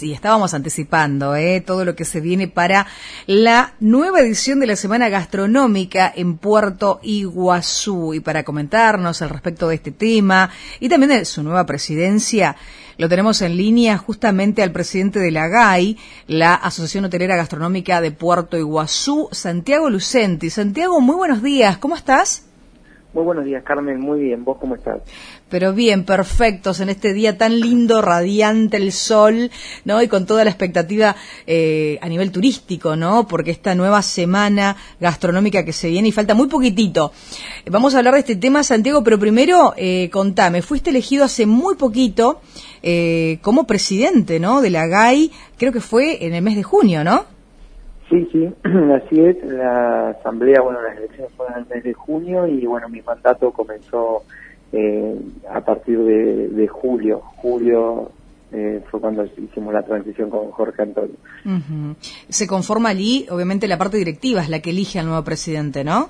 Sí, estábamos anticipando todo lo que se viene para la nueva edición de la Semana Gastronómica en Puerto Iguazú. Y para comentarnos al respecto de este tema y también de su nueva presidencia, lo tenemos en línea justamente al presidente de la AGAI, la Asociación Hotelera Gastronómica de Puerto Iguazú, Santiago Lucenti. Santiago, muy buenos días, ¿cómo estás? Muy buenos días, Carmen, muy bien, ¿vos cómo estás? Pero bien, perfectos en este día tan lindo, radiante el sol, ¿no? Y con toda la expectativa a nivel turístico, ¿no? Porque esta nueva semana gastronómica que se viene y falta muy poquitito. Vamos a hablar de este tema, Santiago, pero primero contame, fuiste elegido hace muy poquito como presidente, ¿no? De la AGAI, creo que fue en el mes de junio, ¿no? Sí, así es, la asamblea, las elecciones fueron en el mes de junio y mi mandato comenzó a partir de julio. Julio fue cuando hicimos la transición con Jorge Antonio. Uh-huh. Se conforma allí, obviamente la parte directiva es la que elige al nuevo presidente, ¿no?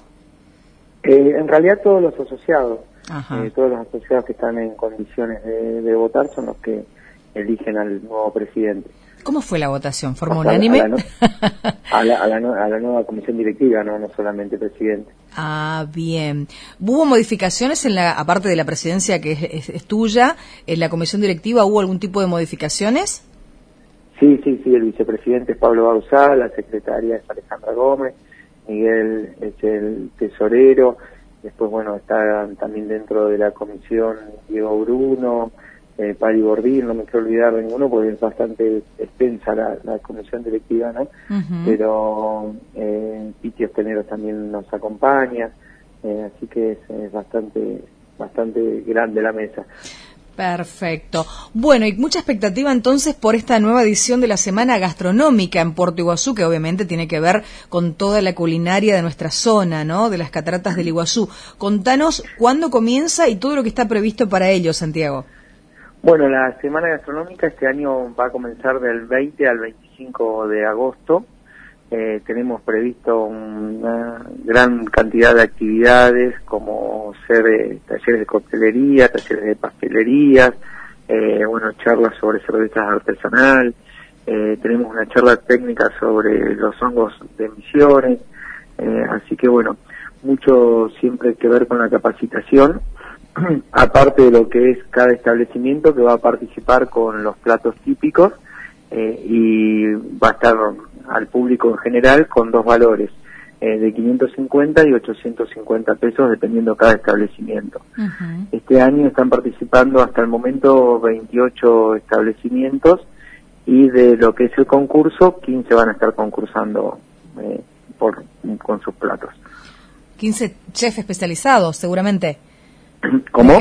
En realidad todos los asociados, Ajá. todos los asociados que están en condiciones de votar son los que eligen al nuevo presidente. ¿Cómo fue la votación? ¿Forma unánime? A la nueva comisión directiva, no solamente presidente. Ah, bien. ¿Hubo modificaciones aparte de la presidencia que es tuya, en la comisión directiva hubo algún tipo de modificaciones? Sí, el vicepresidente es Pablo Bauzá, la secretaria es Alejandra Gómez, Miguel es el tesorero, después está también dentro de la comisión Diego Bruno, Pali Bordín, no me quiero olvidar de ninguno porque es bastante extensa la comisión directiva, ¿no? Uh-huh. Pero Piti Osteneros también nos acompaña, así que es bastante grande la mesa. Perfecto. Bueno, y mucha expectativa entonces por esta nueva edición de la Semana Gastronómica en Puerto Iguazú, que obviamente tiene que ver con toda la culinaria de nuestra zona, ¿no? De las cataratas del Iguazú. Contanos cuándo comienza y todo lo que está previsto para ello, Santiago. La Semana Gastronómica este año va a comenzar del 20 al 25 de agosto. Tenemos previsto una gran cantidad de actividades como ser talleres de coctelería, talleres de pastelería, charlas sobre cervezas artesanal, tenemos una charla técnica sobre los hongos de Misiones, así que mucho siempre que ver con la capacitación, aparte de lo que es cada establecimiento que va a participar con los platos típicos y va a estar al público en general con dos valores, de 550 y 850 pesos dependiendo cada establecimiento. Uh-huh. Este año están participando hasta el momento 28 establecimientos y de lo que es el concurso, 15 van a estar concursando con sus platos. 15 chefs especializados, seguramente. ¿Cómo?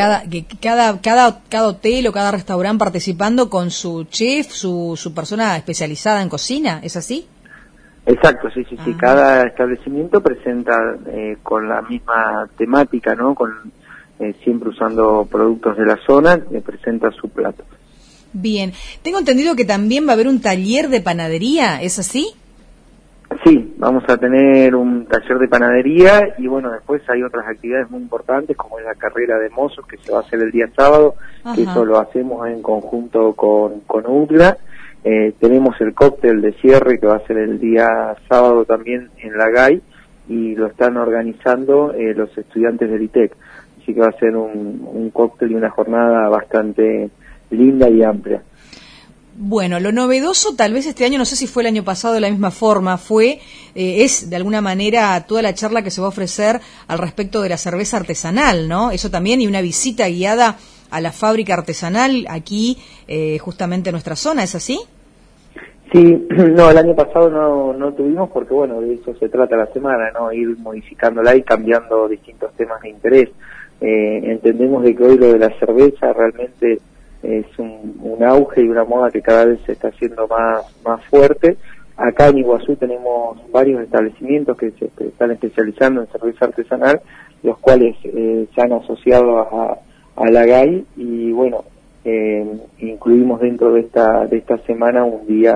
Cada hotel o cada restaurante participando con su chef, su persona especializada en cocina, ¿es así? Exacto, sí. Cada establecimiento presenta con la misma temática, ¿no? Siempre usando productos de la zona, presenta su plato. Bien. Tengo entendido que también va a haber un taller de panadería, ¿es así? Sí, vamos a tener un taller de panadería y después hay otras actividades muy importantes como es la carrera de mozos que se va a hacer el día sábado. Ajá. Que eso lo hacemos en conjunto con UTLA. Tenemos el cóctel de cierre que va a ser el día sábado también en la AGAI y lo están organizando los estudiantes del ITEC. Así que va a ser un cóctel y una jornada bastante linda y amplia. Bueno, lo novedoso tal vez este año, no sé si fue el año pasado de la misma forma, es de alguna manera toda la charla que se va a ofrecer al respecto de la cerveza artesanal, ¿no? Eso también, y una visita guiada a la fábrica artesanal aquí, justamente en nuestra zona, ¿es así? Sí, no, el año pasado no tuvimos porque, de eso se trata la semana, ¿no? Ir modificándola y cambiando distintos temas de interés. Entendemos de que hoy lo de la cerveza realmente es un auge y una moda que cada vez se está haciendo más fuerte. Acá en Iguazú tenemos varios establecimientos que se están especializando en cerveza artesanal, los cuales se han asociado a la AGAI y incluimos dentro de esta semana un día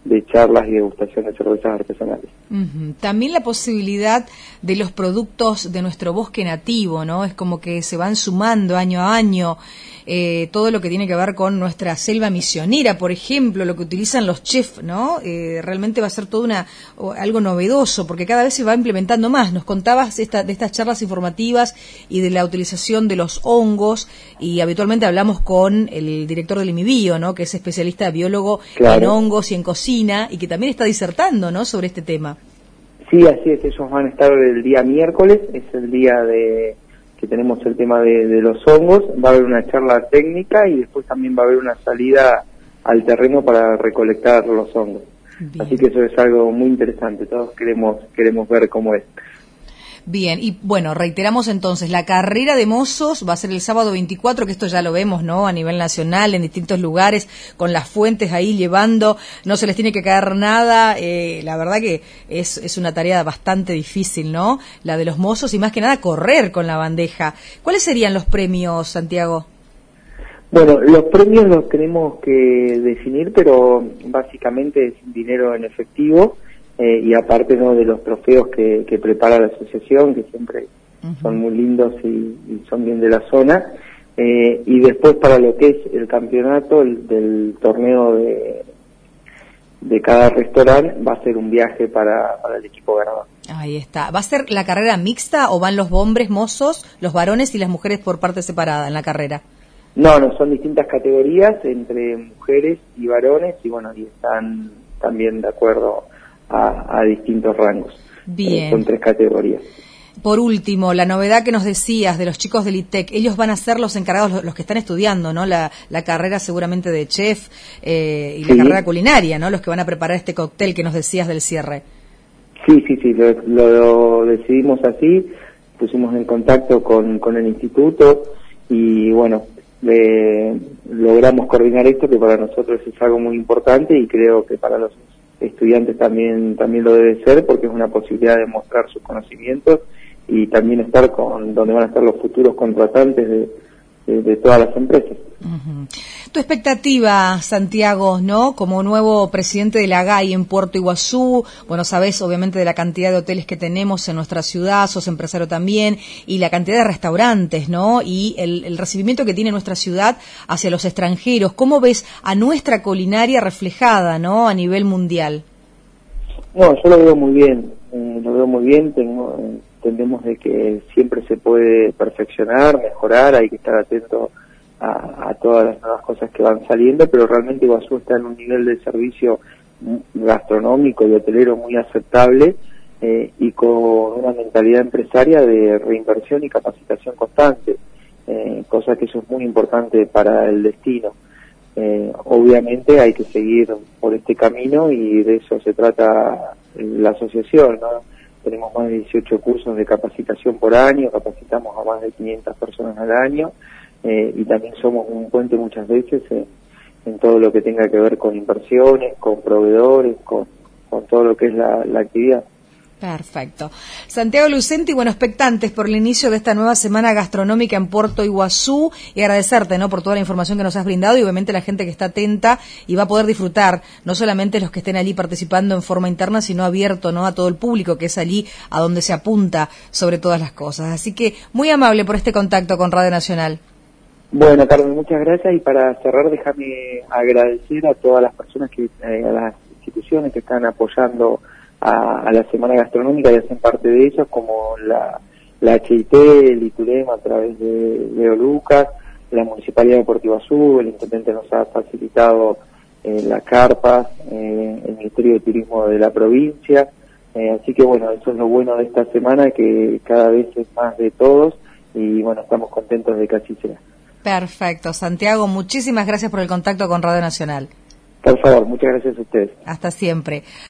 charlas y degustación de cervezas artesanales. También la posibilidad de los productos de nuestro bosque nativo, ¿no? Es como que se van sumando año a año, todo lo que tiene que ver con nuestra selva misionera, por ejemplo, lo que utilizan los chefs, ¿no? Realmente va a ser todo algo novedoso, porque cada vez se va implementando más. Nos contabas de estas charlas informativas y de la utilización de los hongos, y habitualmente hablamos con el director del IMIBio, ¿no? Que es especialista biólogo en hongos y en cocina, y que también está disertando, ¿no? Sobre este tema. Sí, así es, ellos van a estar el día miércoles, es el día que tenemos el tema de los hongos, va a haber una charla técnica y después también va a haber una salida al terreno para recolectar los hongos. Bien. Así que eso es algo muy interesante, todos queremos ver cómo es. Bien, y bueno, reiteramos entonces, la carrera de mozos va a ser el sábado 24, que esto ya lo vemos, ¿no? A nivel nacional, en distintos lugares, con las fuentes ahí llevando, no se les tiene que caer nada, la verdad que es una tarea bastante difícil, ¿no? La de los mozos y más que nada correr con la bandeja. ¿Cuáles serían los premios, Santiago? Bueno, los premios los tenemos que definir, pero básicamente es dinero en efectivo. Y aparte, ¿no?, de los trofeos que prepara la asociación, que siempre son muy lindos y son bien de la zona, y después para lo que es el campeonato del torneo de cada restaurante va a ser un viaje para el equipo ganador. Ahí está. ¿Va a ser la carrera mixta o van los hombres mozos, los varones y las mujeres por parte separada en la carrera? No, son distintas categorías entre mujeres y varones, y bueno, y están también de acuerdo a distintos rangos. Bien. Son 3 categorías. Por último, la novedad que nos decías de los chicos del ITEC, ellos van a ser los encargados, los que están estudiando, ¿no? La carrera seguramente de chef y la carrera culinaria, ¿no? Los que van a preparar este cóctel que nos decías del cierre. Sí, lo decidimos así, pusimos en contacto con el instituto y bueno, logramos coordinar esto, que para nosotros es algo muy importante y creo que para los estudiantes también lo debe ser, porque es una posibilidad de mostrar sus conocimientos y también estar donde van a estar los futuros contratantes de todas las empresas. Tu expectativa, Santiago, ¿no? Como nuevo presidente de la GAI en Puerto Iguazú, bueno, sabés obviamente de la cantidad de hoteles que tenemos en nuestra ciudad, sos empresario también, y la cantidad de restaurantes, ¿no? Y el recibimiento que tiene nuestra ciudad hacia los extranjeros. ¿Cómo ves a nuestra culinaria reflejada, ¿no? A nivel mundial. No, yo lo veo muy bien, entendemos de que siempre se puede perfeccionar, mejorar, hay que estar atento a todas las nuevas cosas que van saliendo, pero realmente Iguazú está en un nivel de servicio gastronómico y hotelero muy aceptable, y con una mentalidad empresaria de reinversión y capacitación constante, cosa que eso es muy importante para el destino. Obviamente hay que seguir por este camino y de eso se trata la asociación, ¿no? Tenemos más de 18 cursos de capacitación por año, capacitamos a más de 500 personas al año, y también somos un puente muchas veces en todo lo que tenga que ver con inversiones, con proveedores, con todo lo que es la actividad. Perfecto. Santiago Lucenti, bueno, expectantes por el inicio de esta nueva semana gastronómica en Puerto Iguazú, y agradecerte, ¿no?, por toda la información que nos has brindado, y obviamente la gente que está atenta y va a poder disfrutar, no solamente los que estén allí participando en forma interna, sino abierto, ¿no?, a todo el público, que es allí a donde se apunta sobre todas las cosas. Así que muy amable por este contacto con Radio Nacional. Bueno, Carmen, muchas gracias, y para cerrar déjame agradecer a todas las personas a las instituciones que están apoyando a la Semana Gastronómica y hacen parte de ellos, como la HIT, el ITUREM a través de Leo Lucas, la Municipalidad de Puerto Iguazú, el Intendente nos ha facilitado las carpas, el Ministerio de Turismo de la provincia, así que bueno, eso es lo bueno de esta semana, que cada vez es más de todos, y bueno, estamos contentos de que así sea. Perfecto. Santiago, muchísimas gracias por el contacto con Radio Nacional. Por favor, muchas gracias a ustedes. Hasta siempre.